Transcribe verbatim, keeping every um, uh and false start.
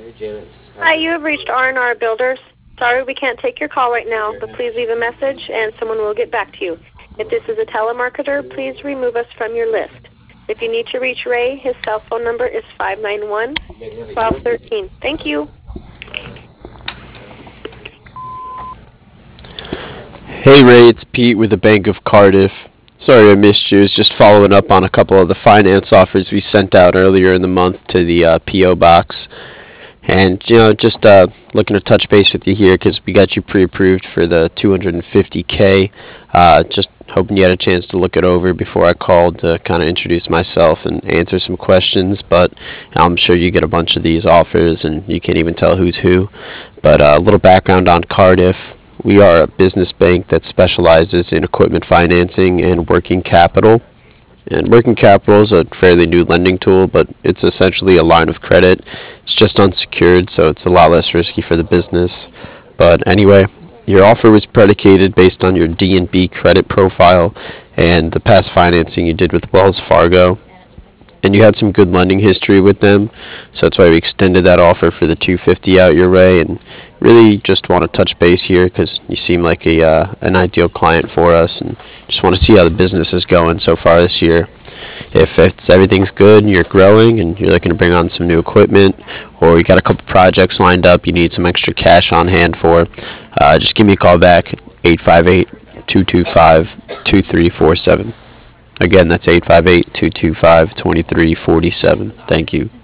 Hi, you have reached R and R Builders. Sorry we can't take your call right now, but please leave a message and someone will get back to you. If this is a telemarketer, please remove us from your list. If you need to reach Ray, his cell phone number is five nine one, one two one three. Thank you. Hey Ray, it's Pete with the Bank of Cardiff. Sorry I missed you. It's just following up on a couple of the finance offers we sent out earlier in the month to the uh, P O box. And, you know, just uh, looking to touch base with you here because we got you pre-approved for the two hundred fifty K. Uh, just hoping you had a chance to look it over before I called to kind of introduce myself and answer some questions. But I'm sure you get a bunch of these offers and you can't even tell who's who. But uh, a little background on Cardiff. We are a business bank that specializes in equipment financing and working capital. And working capital is a fairly new lending tool, but it's essentially a line of credit. It's just unsecured, so it's a lot less risky for the business. But anyway, your offer was predicated based on your D and B credit profile and the past financing you did with Wells Fargo. And you had some good lending history with them, so that's why we extended that offer for the two hundred fifty out your way. And really just want to touch base here because you seem like a uh, an ideal client for us, and just want to see how the business is going so far this year. If it's everything's good and you're growing and you're looking to bring on some new equipment, or you got a couple projects lined up you need some extra cash on hand for, uh, just give me a call back, eight five eight, two two five, two three four seven. Again, that's eight five eight, two two five, two three four seven. Thank you.